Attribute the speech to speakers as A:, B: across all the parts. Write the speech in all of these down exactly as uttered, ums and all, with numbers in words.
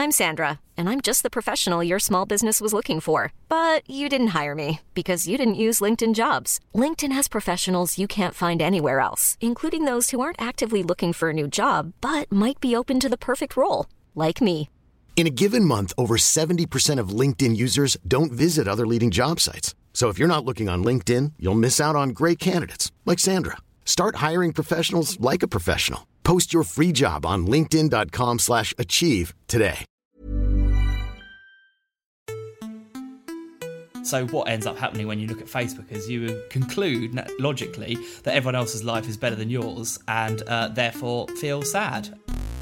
A: I'm Sandra, and I'm just the professional your small business was looking for. But you didn't hire me because you didn't use LinkedIn Jobs. LinkedIn has professionals you can't find anywhere else, including those who aren't actively looking for a new job, but might be open to the perfect role, like me.
B: In a given month, over seventy percent of LinkedIn users don't visit other leading job sites. So if you're not looking on LinkedIn, you'll miss out on great candidates like Sandra. Start hiring professionals like a professional. Post your free job on linkedin.com slash achieve today.
C: So what ends up happening when you look at Facebook is you conclude logically that everyone else's life is better than yours and uh, therefore feel sad.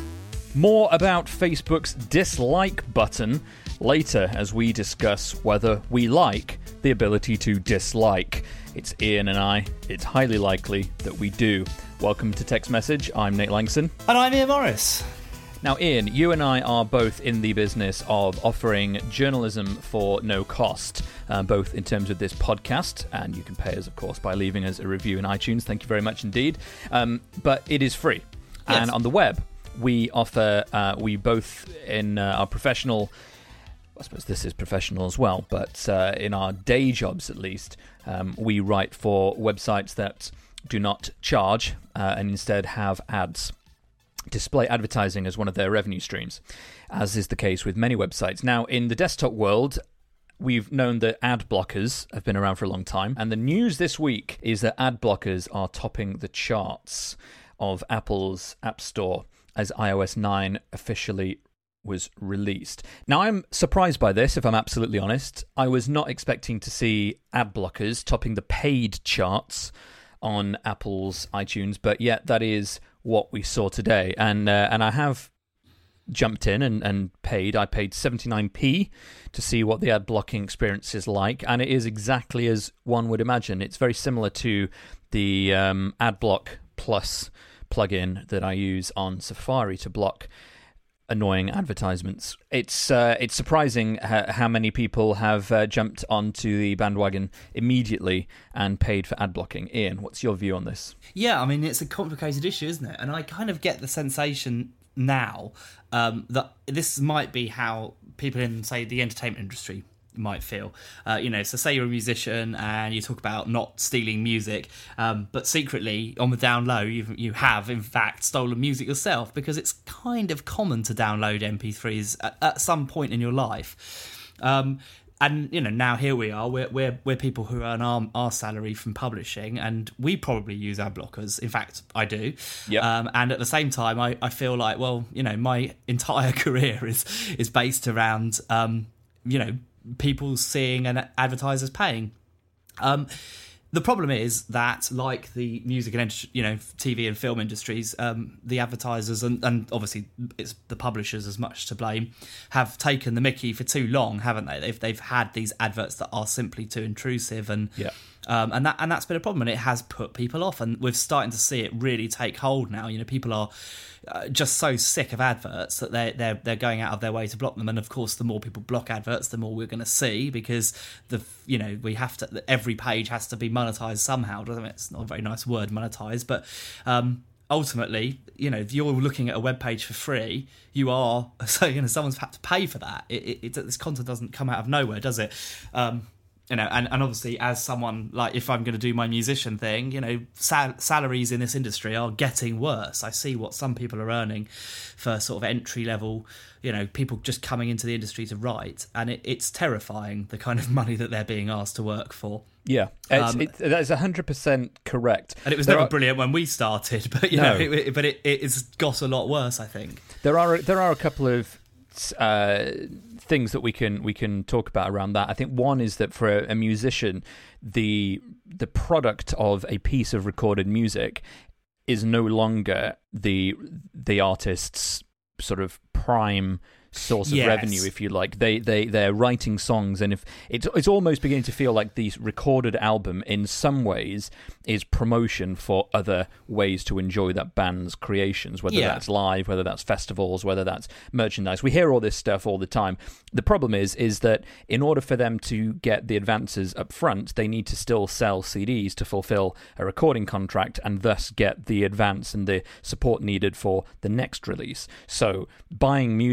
D: More about Facebook's dislike button later as we discuss whether we like the ability to dislike. It's Ian and I. It's highly likely that we do. Welcome to Text Message. I'm Nate Langson.
C: And I'm Ian Morris.
D: Now, Ian, you and I are both in the business of offering journalism for no cost, uh, both in terms of this podcast, and you can pay us, of course, by leaving us a review in iTunes. Thank you very much indeed. Um, but it is free.
C: Yes.
D: And on the web, we offer, uh, we both in uh, our professional, I suppose this is professional as well, but uh, in our day jobs at least, um, we write for websites that do not charge uh, and instead have ads. Display advertising as one of their revenue streams, as is the case with many websites. Now, in the desktop world, we've known that ad blockers have been around for a long time, and the news this week is that ad blockers are topping the charts of Apple's App Store as i O S nine officially was released. Now, I'm surprised by this, if I'm absolutely honest. I was not expecting to see ad blockers topping the paid charts on Apple's iTunes, but yet that is what we saw today. And uh, and I have jumped in and, and paid. I paid seventy-nine p to see what the ad blocking experience is like, and it is exactly as one would imagine. It's very similar to the um, AdBlock Plus plugin that I use on Safari to block annoying advertisements. It's uh, it's surprising ha- how many people have uh, jumped onto the bandwagon immediately and paid for ad blocking. Ian, what's your view on this?
C: Yeah, I mean, it's a complicated issue, isn't it? And I kind of get the sensation now um, that this might be how people in, say, the entertainment industry might feel. Uh, you know, so say you're a musician and you talk about not stealing music, um, but secretly on the down low you you have in fact stolen music yourself, because it's kind of common to download M P threes at, at some point in your life. Um, and you know, now here we are. We're we're we're people who earn our, our salary from publishing, and we probably use ad blockers. In fact, I do.
D: Yep.
C: Um, and at the same time, I, I feel like, well, you know, my entire career is is based around um, you know, people seeing and advertisers paying. Um, the problem is that, like the music and you know T V and film industries, um, the advertisers and, and obviously it's the publishers as much to blame, have taken the mickey for too long, haven't they? They've they've had these adverts that are simply too intrusive, and
D: yeah.
C: Um, and that and that's been a problem, and it has put people off. And we're starting to see it really take hold now. You know, people are uh, just so sick of adverts that they're they're they're going out of their way to block them. And of course, the more people block adverts, the more we're going to see, because the you know we have to every page has to be monetized somehow. Doesn't it? It's not a very nice word, monetized, but. Um, Ultimately, you know, if you're looking at a web page for free, you are so you know someone's had to pay for that. It, it, it this content doesn't come out of nowhere, does it? Um, You know, and, and obviously, as someone, like, if I'm going to do my musician thing, you know, sal- salaries in this industry are getting worse. I see what some people are earning for sort of entry level, you know, people just coming into the industry to write, and it, it's terrifying, the kind of money that they're being asked to work for.
D: Yeah, it's,
C: Um,
D: it, that is one hundred percent correct.
C: And it was
D: There
C: never
D: are-
C: brilliant when we started, but, you
D: No.
C: know, it, it- but it, it's got a lot worse, I think.
D: There are there are a couple of uh, things that we can we can talk about around that. I think one is that for a, a musician, the the product of a piece of recorded music is no longer the the artist's sort of prime source of
C: Yes.
D: revenue, if you like. They they they're writing songs, and if it's it's almost beginning to feel like the recorded album in some ways is promotion for other ways to enjoy that band's creations, whether
C: Yeah.
D: that's live, whether that's festivals, whether that's merchandise. We hear all this stuff all the time. The problem is is that in order for them to get the advances up front, they need to still sell C Ds to fulfill a recording contract and thus get the advance and the support needed for the next release. So buying music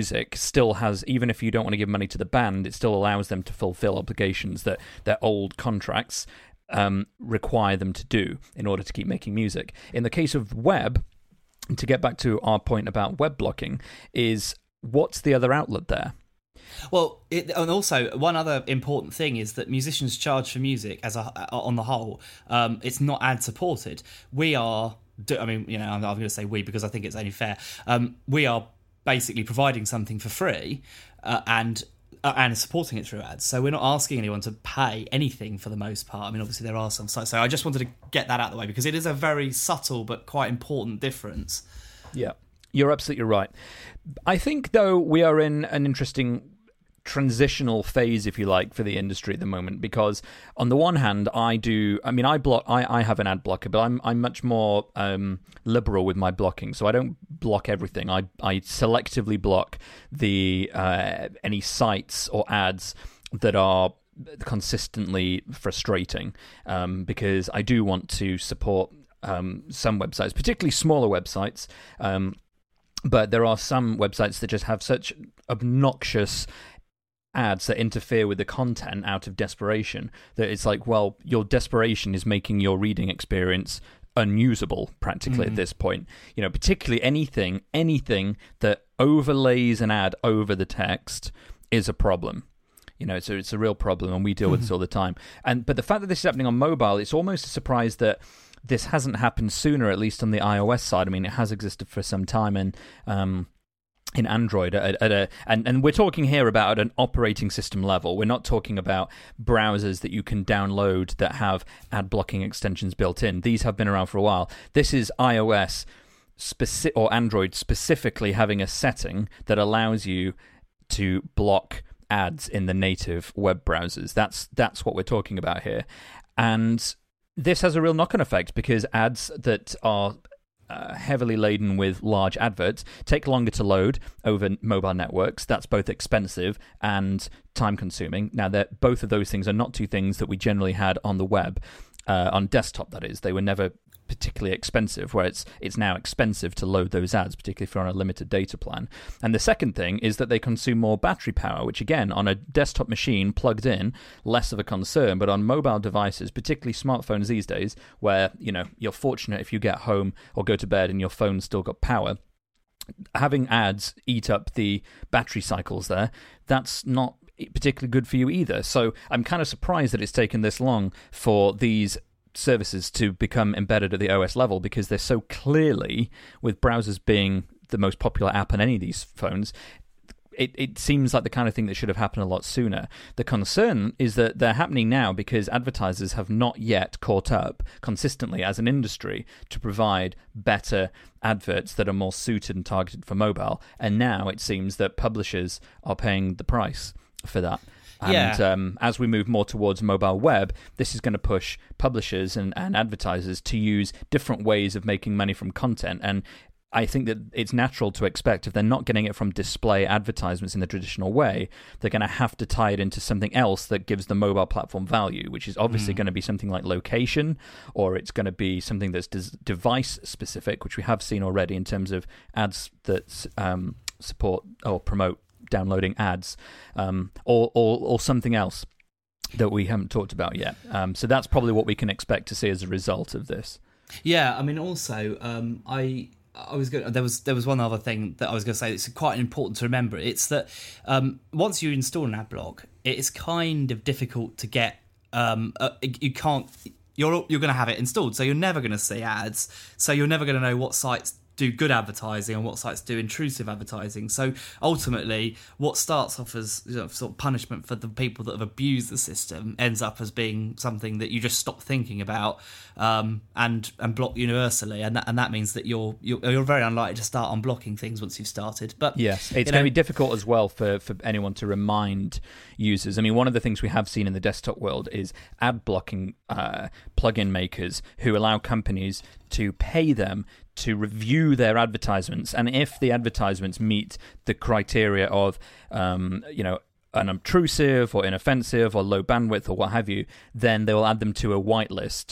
D: still has, even if you don't want to give money to the band, it still allows them to fulfill obligations that their old contracts um, require them to do in order to keep making music. In the case of web, to get back to our point about web blocking, is what's the other outlet there?
C: Well, it, and also one other important thing is that musicians charge for music as a, on the whole. Um, it's not ad supported. We are, I mean, you know, I'm, I'm going to say we because I think it's only fair. Um, we are basically providing something for free uh, and uh, and supporting it through ads. So we're not asking anyone to pay anything for the most part. I mean, obviously there are some sites. So I just wanted to get that out of the way because it is a very subtle but quite important difference.
D: Yeah, you're absolutely right. I think, though, we are in an interesting transitional phase, if you like, for the industry at the moment, because on the one hand, I do, I mean, I block, I, I have an ad blocker, but I'm I'm much more um, liberal with my blocking, so I don't block everything. I I selectively block the uh, any sites or ads that are consistently frustrating, um, because I do want to support um, some websites, particularly smaller websites. Um, but there are some websites that just have such obnoxious ads that interfere with the content out of desperation that it's like, well, your desperation is making your reading experience unusable practically mm. at this point. You know, particularly anything, anything that overlays an ad over the text is a problem. You know, so it's a real problem, and we deal with this all the time. And but the fact that this is happening on mobile, it's almost a surprise that this hasn't happened sooner, at least on the iOS side. I mean, it has existed for some time, and um, in Android, at, at a, and, and we're talking here about at an operating system level. We're not talking about browsers that you can download that have ad blocking extensions built in. These have been around for a while. This is iOS speci- or Android specifically having a setting that allows you to block ads in the native web browsers. That's that's what we're talking about here. And this has a real knock-on effect because ads that are uh, heavily laden with large adverts take longer to load over mobile networks. That's both expensive and time-consuming. Now, both of those things are not two things that we generally had on the web, uh, on desktop, that is. They were never particularly expensive, where it's it's now expensive to load those ads, particularly if you're on a limited data plan. And the second thing is that they consume more battery power, which again, on a desktop machine plugged in, less of a concern, but on mobile devices, particularly smartphones these days, where, you know, you're fortunate if you get home or go to bed and your phone's still got power, having ads eat up the battery cycles there, that's not particularly good for you either. So I'm kind of surprised that it's taken this long for these services to become embedded at the O S level, because they're so clearly, with browsers being the most popular app on any of these phones, it, it seems like the kind of thing that should have happened a lot sooner. The concern is that they're happening now because advertisers have not yet caught up consistently as an industry to provide better adverts that are more suited and targeted for mobile. And now it seems that publishers are paying the price for that. And
C: yeah.
D: um, as we move more towards mobile web, this is going to push publishers and, and advertisers to use different ways of making money from content. And I think that it's natural to expect if they're not getting it from display advertisements in the traditional way, they're going to have to tie it into something else that gives the mobile platform value, which is obviously mm. going to be something like location, or it's going to be something that's des- device-specific, which we have seen already in terms of ads that um, support or promote downloading ads, um, or, or or something else that we haven't talked about yet. Um, so that's probably what we can expect to see as a result of this.
C: Yeah, I mean, also, um, I I was going. There was there was one other thing that I was going to say. It's quite important to remember. It's that um, once you install an ad block, it's kind of difficult to get. Um, uh, you can't. You're you're going to have it installed, so you're never going to see ads. So you're never going to know what sites do good advertising and what sites do intrusive advertising. So ultimately, what starts off as, you know, sort of punishment for the people that have abused the system ends up as being something that you just stop thinking about um, and and block universally, and that, and that means that you're, you're you're very unlikely to start unblocking things once you've started. But
D: yes, it's going to be difficult as well for for anyone to remind users. I mean, one of the things we have seen in the desktop world is ad blocking uh, plugin makers who allow companies to pay them to review their advertisements, and if the advertisements meet the criteria of, um, you know, unobtrusive or inoffensive or low bandwidth or what have you, then they will add them to a whitelist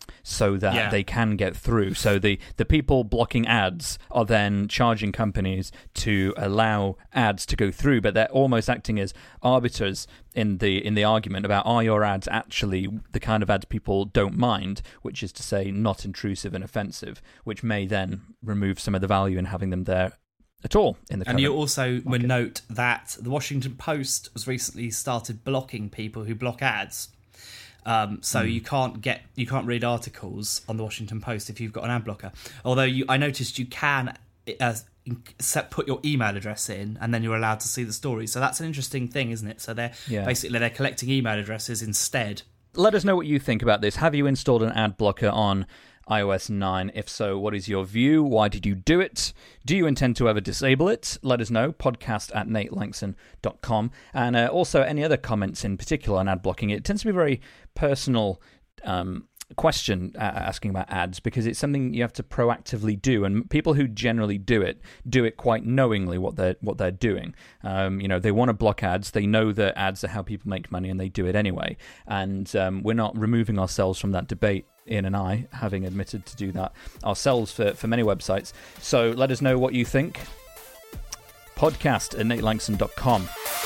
D: so that
C: yeah.
D: they can get through. So the, the people blocking ads are then charging companies to allow ads to go through, but they're almost acting as arbiters in the in the argument about, are your ads actually the kind of ads people don't mind, which is to say not intrusive and offensive, which may then remove some of the value in having them there at all in the
C: and
D: current
C: you also
D: market.
C: would note that the Washington Post has recently started blocking people who block ads. Um, so mm. you can't get you can't read articles on the Washington Post if you've got an ad blocker. Although you, I noticed you can uh, set, put your email address in, and then you're allowed to see the story. So that's an interesting thing, isn't it? So they're
D: yeah.
C: basically they're collecting email addresses instead.
D: Let us know what you think about this. Have you installed an ad blocker on i O S nine? If so, what is your view? Why did you do it? Do you intend to ever disable it? Let us know. Podcast at nate langson dot com. And uh, also any other comments in particular on ad blocking. It tends to be a very personal um, question uh, asking about ads, because it's something you have to proactively do, and people who generally do it do it quite knowingly what they're what they're doing. Um, you know, they want to block ads. They know that ads are how people make money, and they do it anyway. And um, we're not removing ourselves from that debate, Ian and I, having admitted to do that ourselves for, for many websites. So let us know what you think. Podcast at nate langson dot com.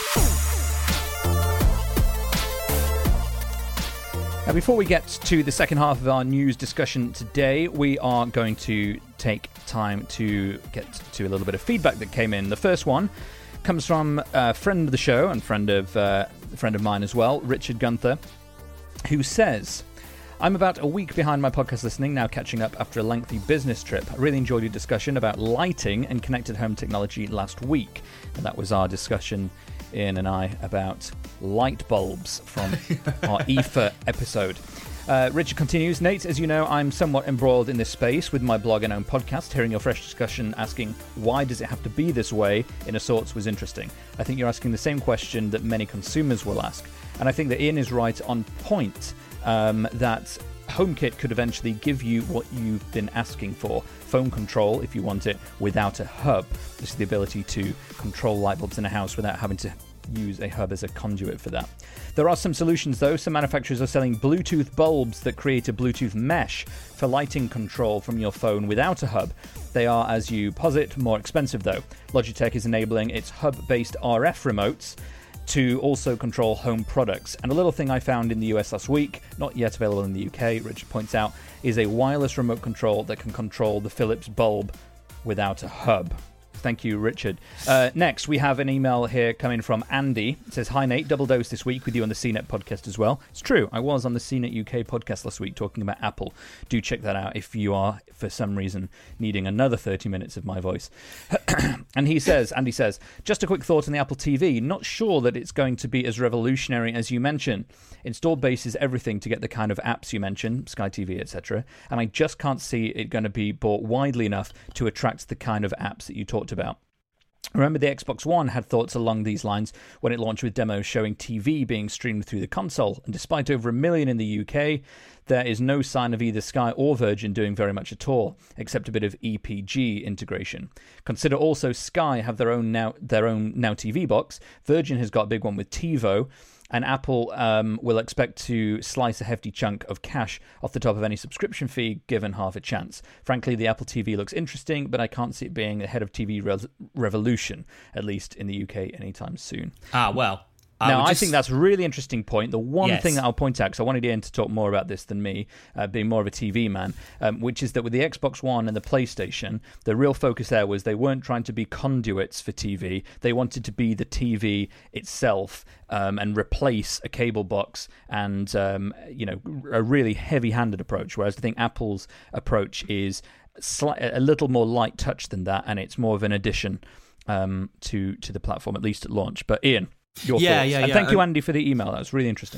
D: Now, before we get to the second half of our news discussion today, we are going to take time to get to a little bit of feedback that came in. The first one comes from a friend of the show and friend of uh, a friend of mine as well, Richard Gunther, who says, I'm about a week behind my podcast listening, now catching up after a lengthy business trip. I really enjoyed your discussion about lighting and connected home technology last week. And that was our discussion, Ian and I, about light bulbs from our E F A episode. Uh, Richard continues, Nate, as you know, I'm somewhat embroiled in this space with my blog and own podcast. Hearing your fresh discussion asking why does it have to be this way in a sorts was interesting. I think you're asking the same question that many consumers will ask. And I think that Ian is right on point, um, that HomeKit could eventually give you what you've been asking for. Phone control, if you want it, without a hub. This is the ability to control light bulbs in a house without having to use a hub as a conduit for that. There are some solutions though. Some manufacturers are selling Bluetooth bulbs that create a Bluetooth mesh for lighting control from your phone without a hub. They are, as you posit, more expensive though. Logitech is enabling its hub-based R F remotes to also control home products. And a little thing I found in the U S last week, not yet available in the U K, Richard points out, is a wireless remote control that can control the Philips bulb without a hub. Thank you, Richard. Uh, next, we have an email here coming from Andy. It says, Hi, Nate. Double dose this week with you on the C net podcast as well. It's true. I was on the C net U K podcast last week talking about Apple. Do check that out if you are, for some reason, needing another thirty minutes of my voice. And he says, Andy says, just a quick thought on the Apple T V. Not sure that it's going to be as revolutionary as you mentioned. Installed base is everything to get the kind of apps you mentioned, Sky T V, et cetera. And I just can't see it going to be bought widely enough to attract the kind of apps that you talked about. Remember, the Xbox One had thoughts along these lines when it launched with demos showing T V being streamed through the console, and despite over a million in the U K, there is no sign of either Sky or Virgin doing very much at all, except a bit of E P G integration. Consider also Sky have their own Now their own Now T V box, Virgin has got a big one with TiVo, and Apple um, will expect to slice a hefty chunk of cash off the top of any subscription fee, given half a chance. Frankly, the Apple T V looks interesting, but I can't see it being ahead of T V re- revolution, at least in the U K, anytime soon.
C: Ah, well. I
D: now,
C: just...
D: I think that's a really interesting point. The one
C: yes.
D: thing that I'll point out, because I wanted Ian to talk more about this than me, uh, being more of a T V man, um, which is that with the Xbox One and the PlayStation, the real focus there was they weren't trying to be conduits for T V. They wanted to be the T V itself um, and replace a cable box and, um, you know, a really heavy-handed approach, whereas I think Apple's approach is slight, a little more light touch than that, and it's more of an addition um, to, to the platform, at least at launch. But Ian... Your
C: yeah,
D: thoughts.
C: yeah,
D: and
C: yeah.
D: thank you, Andy, for the email. That was really interesting.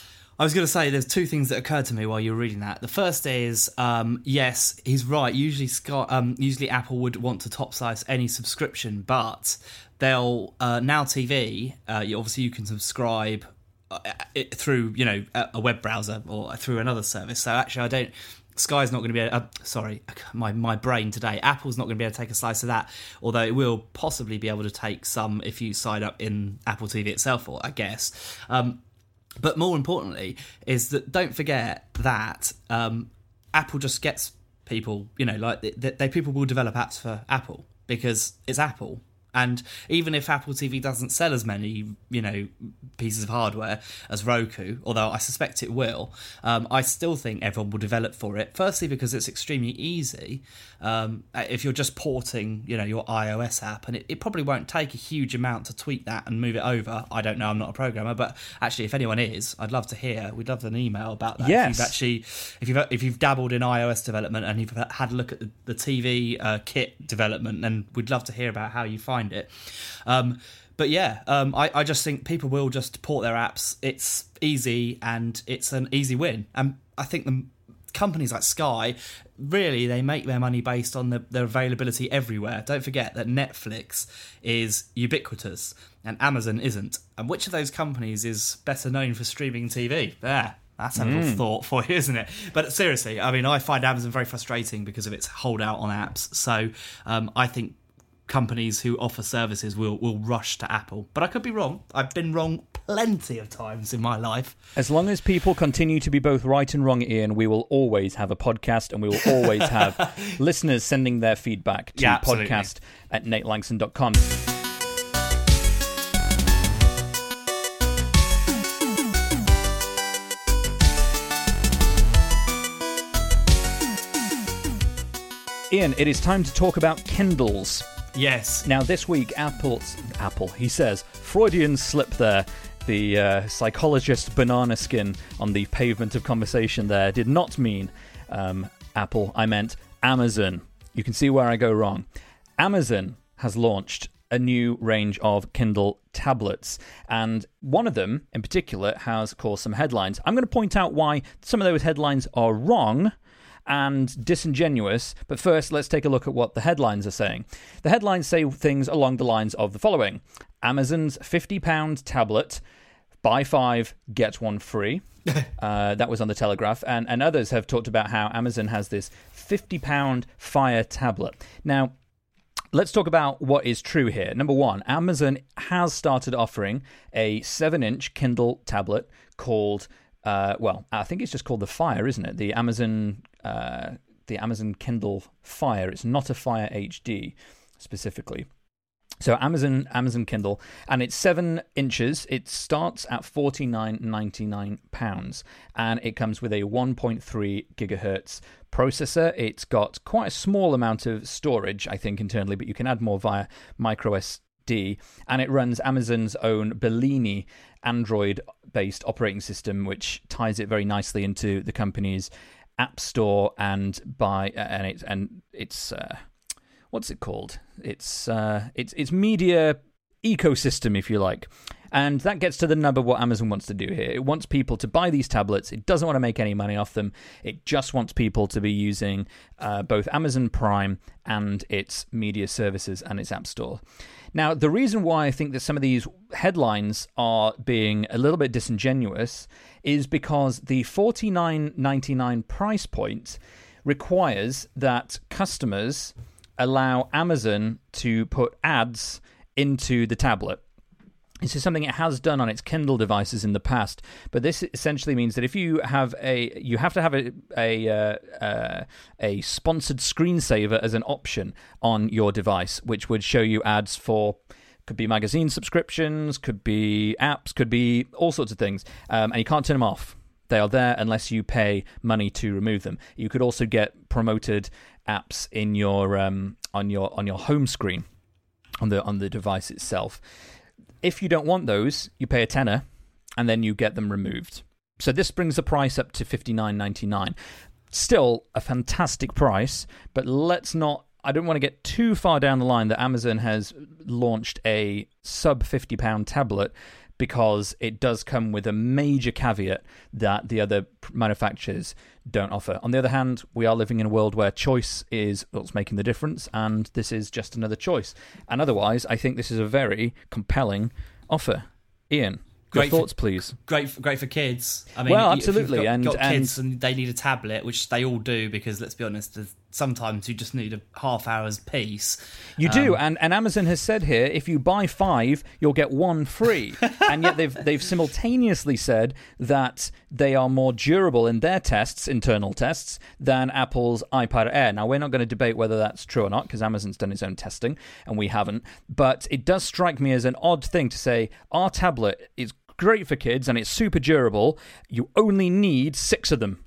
C: I was going to say there's two things that occurred to me while you were reading that. The first is, um, yes, he's right. Usually, Scott, um, usually Apple would want to top size any subscription, but they'll uh, Now T V. Uh, you, obviously, you can subscribe uh, it through, you know, a web browser or through another service. So actually, I don't. Sky's not going to be able to, uh, sorry, my, my brain today. Apple's not going to be able to take a slice of that, although it will possibly be able to take some if you sign up in Apple T V itself, or I guess. Um, but more importantly is that don't forget that um, Apple just gets people, you know, like they, they people will develop apps for Apple because it's Apple. And even if Apple T V doesn't sell as many, you know, pieces of hardware as Roku, although I suspect it will, um, I still think everyone will develop for it. Firstly, because it's extremely easy. Um, if you're just porting, you know, your iOS app, and it, it probably won't take a huge amount to tweak that and move it over. I don't know, I'm not a programmer, but actually, if anyone is, I'd love to hear. We'd love an email about that.
D: Yes.
C: If you've actually, if you've if you've dabbled in iOS development and you've had a look at the, the T V uh, kit development, then we'd love to hear about how you find it. Um, but yeah, um, I, I just think people will just port their apps. It's easy and it's an easy win. And I think the companies like Sky, really, they make their money based on the, their availability everywhere. Don't forget that Netflix is ubiquitous and Amazon isn't. And which of those companies is better known for streaming T V? There. That's a little mm. thought for you, isn't it? But seriously, I mean, I find Amazon very frustrating because of its holdout on apps. So um, I think companies who offer services will, will rush to Apple. But I could be wrong. I've been wrong plenty of times in my life.
D: As long as people continue to be both right and wrong, Ian, we will always have a podcast and we will always have listeners sending their feedback to
C: yeah,
D: podcast at nate langson dot com. Ian, it is time to talk about Kindles.
C: Yes.
D: Now, this week, Apple's... Apple, he says, Freudian slip there. The uh, psychologist banana skin on the pavement of conversation there did not mean um, Apple. I meant Amazon. You can see where I go wrong. Amazon has launched a new range of Kindle tablets, and one of them in particular has caused some headlines. I'm going to point out why some of those headlines are wrong and disingenuous, but first let's take a look at what the headlines are saying. The headlines say things along the lines of the following: Amazon's fifty pound tablet, buy five, get one free. uh, that was on the Telegraph, and, and others have talked about how Amazon has this fifty pound Fire tablet. Now, let's talk about what is true here. Number one, Amazon has started offering a seven inch Kindle tablet called Uh, well, I think it's just called the Fire, isn't it? The Amazon, uh, the Amazon Kindle Fire. It's not a Fire H D specifically. So Amazon, Amazon Kindle, and it's seven inches. It starts at forty-nine ninety-nine pounds, and it comes with a one point three gigahertz processor. It's got quite a small amount of storage, I think, internally, but you can add more via micro S D, and it runs Amazon's own Bellini Android-based operating system, which ties it very nicely into the company's app store and by and it and it's uh, what's it called? It's uh, it's it's media ecosystem, if you like. And that gets to the nub of what Amazon wants to do here. It wants people to buy these tablets. It doesn't want to make any money off them. It just wants people to be using uh, both Amazon Prime and its media services and its app store. Now, the reason why I think that some of these headlines are being a little bit disingenuous is because the forty-nine ninety-nine price point requires that customers allow Amazon to put ads into the tablet. This is something it has done on its Kindle devices in the past, but this essentially means that if you have a, you have to have a a uh, uh, a sponsored screensaver as an option on your device, which would show you ads for, could be magazine subscriptions, could be apps, could be all sorts of things, um, and you can't turn them off. They are there unless you pay money to remove them. You could also get promoted apps in your um, on your on your home screen on the on the device itself. If you don't want those, you pay a tenner, and then you get them removed. So this brings the price up to fifty-nine ninety-nine. Still a fantastic price, but let's not... I don't want to get too far down the line that Amazon has launched a sub fifty pound tablet, because it does come with a major caveat that the other manufacturers don't offer. On the other hand, we are living in a world where choice is what's making the difference, and this is just another choice. And otherwise, I think this is a very compelling offer. Ian, your
C: great
D: thoughts,
C: for,
D: please.
C: Great, for, great for kids. I mean,
D: well,
C: if
D: absolutely.
C: you've got,
D: and
C: got
D: and
C: kids and they need a tablet, which they all do, because let's be honest, the sometimes you just need a half hour's peace.
D: You do,
C: Um,
D: and, and Amazon has said here, if you buy five, you'll get one free. And yet they've they've simultaneously said that they are more durable in their tests, internal tests, than Apple's iPad Air. Now, we're not going to debate whether that's true or not, because Amazon's done its own testing, and we haven't. But it does strike me as an odd thing to say, our tablet is great for kids, and it's super durable. You only need six of them.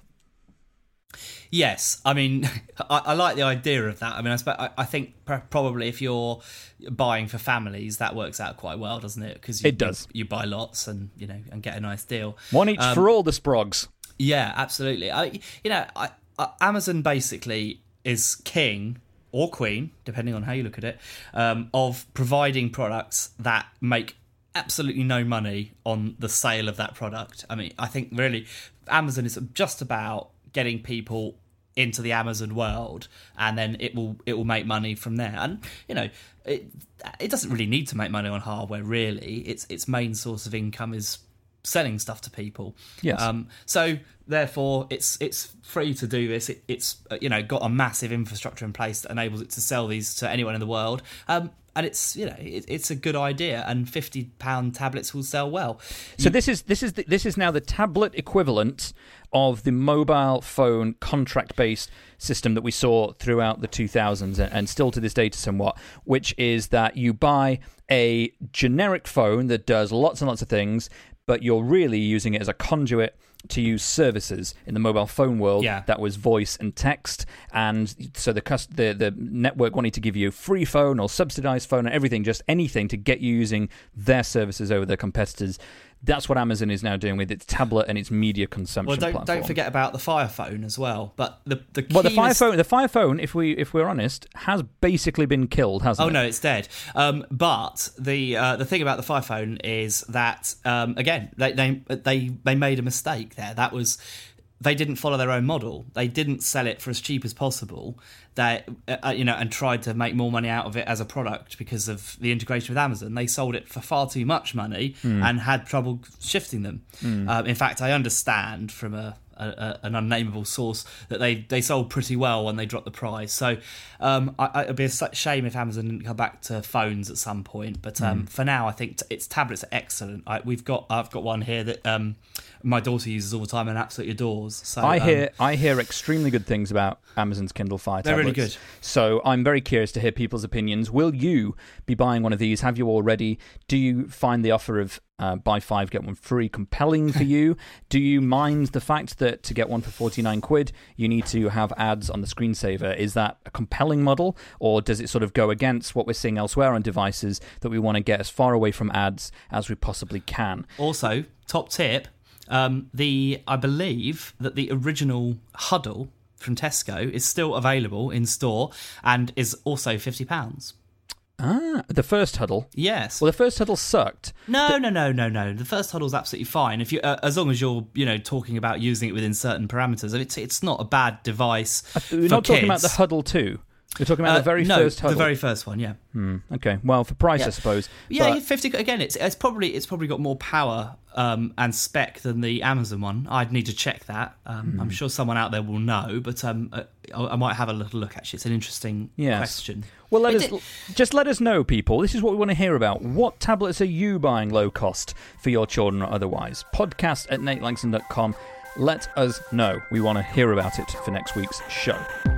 C: Yes, I mean, I, I like the idea of that. I mean, I, spe- I, I think pr- probably if you're buying for families, that works out quite well, doesn't it? Because
D: it does.
C: You, you buy lots and you know and get a nice deal.
D: One each
C: Um,
D: for all the sprogs.
C: Yeah, absolutely. I, you know, I, I, Amazon basically is king or queen, depending on how you look at it, um, of providing products that make absolutely no money on the sale of that product. I mean, I think really Amazon is just about getting people into the Amazon world, and then it will it will make money from there. And you know, it it doesn't really need to make money on hardware. Really, its its main source of income is selling stuff to people.
D: Yes.
C: Um, so therefore, it's it's free to do this. It, it's uh, you know got a massive infrastructure in place that enables it to sell these to anyone in the world. Um, and it's you know it, it's a good idea, and fifty pound tablets will sell well.
D: So this is this is the, this is now the tablet equivalent of the mobile phone contract-based system that we saw throughout the two thousands and, and still to this day to somewhat, which is that you buy a generic phone that does lots and lots of things, but you're really using it as a conduit to use services in the mobile phone world.
C: Yeah.
D: That was voice and text, and so the, cust- the the network wanted to give you a free phone or subsidized phone and everything, just anything to get you using their services over their competitors. That's what Amazon is now doing with its tablet and its media consumption
C: Well, don't
D: platform.
C: don't forget about the Fire Phone as well. But the the
D: Well, the Fire
C: keyless-
D: Phone, the Fire Phone, if we if we're honest, has basically been killed, hasn't
C: Oh
D: it?
C: no, it's dead. Um, but the uh, the thing about the Fire Phone is that um, again they, they they they made a mistake there. That was they didn't follow their own model. They didn't sell it for as cheap as possible. They uh, you know and tried to make more money out of it as a product because of the integration with Amazon. They sold it for far too much money
D: Mm.
C: and had trouble shifting them.
D: Mm.
C: Um, in fact, I understand from a A, a, an unnameable source that they, they sold pretty well when they dropped the price. So um, I, it'd be a su- shame if Amazon didn't come back to phones at some point. But um,
D: Mm.
C: for now, I think t- its tablets are excellent. I, we've got I've got one here that um, my daughter uses all the time and absolutely adores. So
D: I
C: um,
D: hear I hear extremely good things about Amazon's Kindle Fire
C: They're
D: tablets.
C: really good.
D: So I'm very curious to hear people's opinions. Will you be buying one of these? Have you already? Do you find the offer of uh, buy five get one free compelling for you? Do you mind the fact that to get one for forty-nine quid you need to have ads on the screensaver? Is that a compelling model, or does it sort of go against what we're seeing elsewhere on devices that we want to get as far away from ads as we possibly can?
C: Also, top tip: um, the I believe that the original Huddle from Tesco is still available in store and is also fifty pounds.
D: Ah, the first Huddle.
C: Yes.
D: Well, the first Huddle sucked.
C: No, no, no, no, no. The first Huddle's absolutely fine if you, uh, as long as you're, you know, talking about using it within certain parameters. It's it's not a bad device.
D: We're
C: for
D: not talking about
C: kids.
D: the Huddle two. We're talking about
C: Uh,
D: the very
C: no,
D: first Huddle.
C: the very first one. Yeah.
D: Hmm, okay. Well, for price,
C: Yeah.
D: I suppose.
C: Yeah,
D: But-
C: fifty again. It's it's probably it's probably got more power um, and spec than the Amazon one. I'd need to check that. Um,
D: Hmm.
C: I'm sure someone out there will know, but um, uh, I, I might have a little look. Actually, it's an interesting
D: Yes.
C: question.
D: Well, let
C: It
D: us
C: did-
D: just let us know, people. This is what we want to hear about. What tablets are you buying low cost for your children or otherwise? Podcast at nate langson dot com. Let us know. We want to hear about it for next week's show.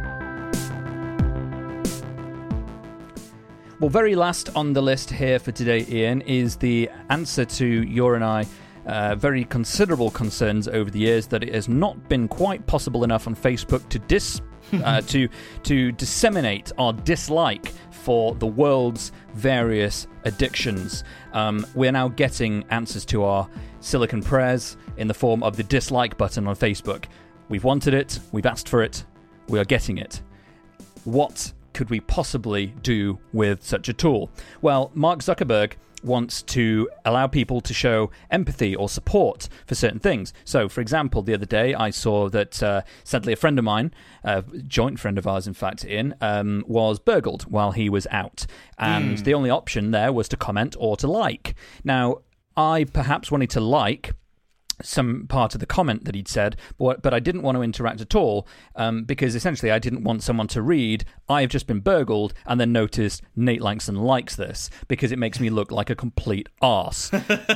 D: Well, very last on the list here for today, Ian, is the answer to your and I uh, very considerable concerns over the years that it has not been quite possible enough on Facebook to dis uh, to to disseminate our dislike for the world's various addictions. Um, we're now getting answers to our silicon prayers in the form of the dislike button on Facebook. We've wanted it, we've asked for it, we are getting it. What could we possibly do with such a tool? Well, Mark Zuckerberg wants to allow people to show empathy or support for certain things. So, for example, the other day I saw that, uh, sadly, a friend of mine, a joint friend of ours, in fact, Ian, um, was burgled while he was out. And
C: Mm.
D: the only option there was to comment or to like. Now, I perhaps wanted to like some part of the comment that he'd said, but, but I didn't want to interact at all um, because essentially I didn't want someone to read, I've just been burgled, and then notice Nate Lanxon likes this because it makes me look like a complete arse.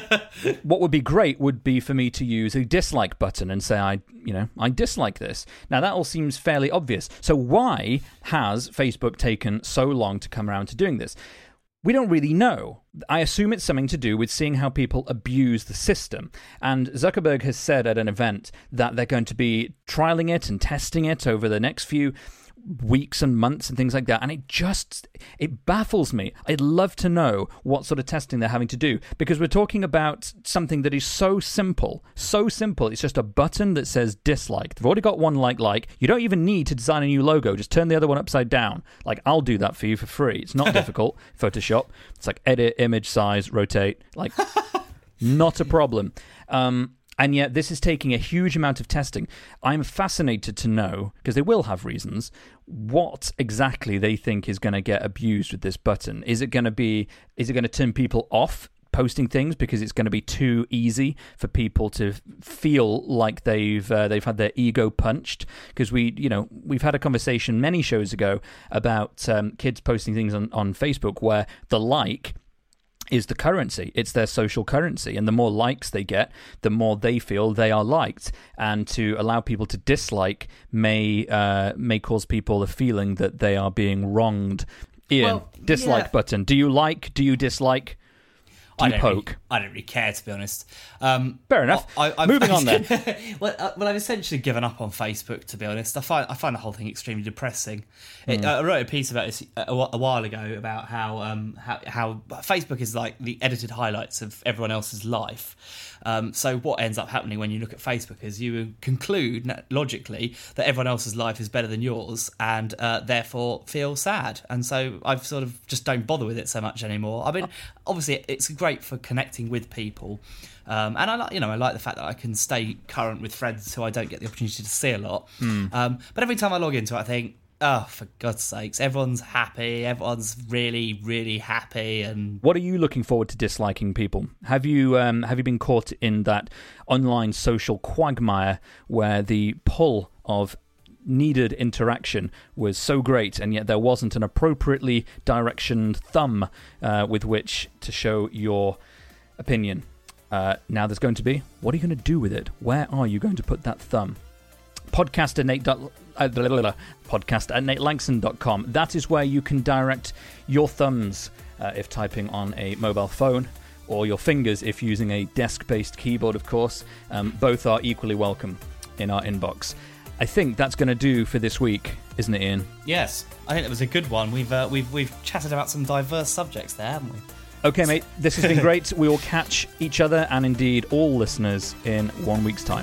D: What would be great would be for me to use a dislike button and say, I, you know, I dislike this. Now, that all seems fairly obvious. So why has Facebook taken so long to come around to doing this? We don't really know. I assume it's something to do with seeing how people abuse the system. And Zuckerberg has said at an event that they're going to be trialing it and testing it over the next few weeks and months and things like that. And it just, it baffles me. I'd love to know what sort of testing they're having to do, because we're talking about something that is so simple, so simple. It's just a button that says dislike. They've already got one like like. You don't even need to design a new logo. Just turn the other one upside down. Like, I'll do that for you for free. It's not difficult. Photoshop. It's like edit, image size, rotate. Like, not a problem. Um, And yet this is taking a huge amount of testing. I'm fascinated to know, because they will have reasons, what exactly they think is going to get abused with this button. Is it going to be, is it going to turn people off posting things because it's going to be too easy for people to feel like they've uh, they've had their ego punched? Because we, you know, we've had a conversation many shows ago about um, kids posting things on, on Facebook where the like is the currency. It's their social currency. And the more likes they get, the more they feel they are liked. And to allow people to dislike may uh, may cause people a feeling that they are being wronged. Ian,
C: well,
D: dislike
C: yeah.
D: button. Do you like? Do you dislike? Do you
C: I don't
D: poke?
C: Really, I don't really care, to be honest. Um,
D: Fair enough.
C: I, I've,
D: Moving on then.
C: well, uh, well, I've essentially given up on Facebook, to be honest. I find I find the whole thing extremely depressing. Mm. It, uh, I wrote a piece about this a, a while ago about how, um, how how Facebook is like the edited highlights of everyone else's life. Um, so what ends up happening when you look at Facebook is you conclude logically that everyone else's life is better than yours, and uh, therefore feel sad. And so I've sort of just don't bother with it so much anymore. I mean, obviously it's great for connecting with people, um, and I like, you know, I like the fact that I can stay current with friends who I don't get the opportunity to see a lot. Mm. Um, but every time I log into it, I think, oh, for God's sakes, everyone's happy, everyone's really, really happy. And
D: what are you looking forward to disliking people? Have you um, have you been caught in that online social quagmire where the pull of needed interaction was so great, and yet there wasn't an appropriately directioned thumb uh, with which to show your opinion? Uh, now there's going to be. What are you going to do with it? Where are you going to put that thumb? Podcast at Nate. Uh, blah, blah, blah, podcast at nate langson dot com. That is where you can direct your thumbs uh, if typing on a mobile phone, or your fingers if using a desk-based keyboard, of course. Um, both are equally welcome in our inbox. I think that's going to do for this week, isn't it, Ian?
C: Yes, I think it was a good one. We've uh, we've we've chatted about some diverse subjects there, haven't we?
D: Okay, mate, this has been great. We will catch each other, and indeed all listeners, in one week's time.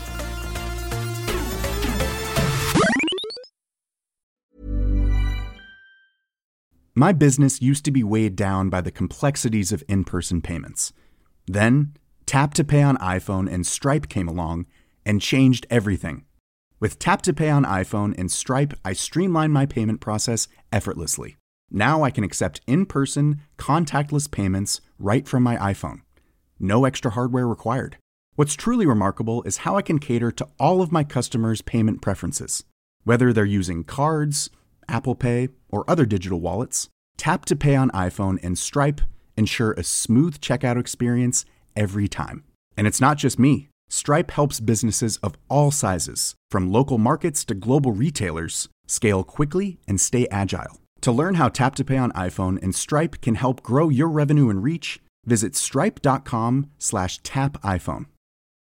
E: My business used to be weighed down by the complexities of in-person payments. Then, Tap to Pay on iPhone and Stripe came along and changed everything. With Tap to Pay on iPhone and Stripe, I streamlined my payment process effortlessly. Now I can accept in-person, contactless payments right from my iPhone. No extra hardware required. What's truly remarkable is how I can cater to all of my customers' payment preferences. Whether they're using cards, Apple Pay, or other digital wallets, Tap to Pay on iPhone and Stripe ensure a smooth checkout experience every time. And it's not just me. Stripe helps businesses of all sizes, from local markets to global retailers, scale quickly and stay agile. To learn how Tap to Pay on iPhone and Stripe can help grow your revenue and reach, visit stripe.com slash tap iPhone.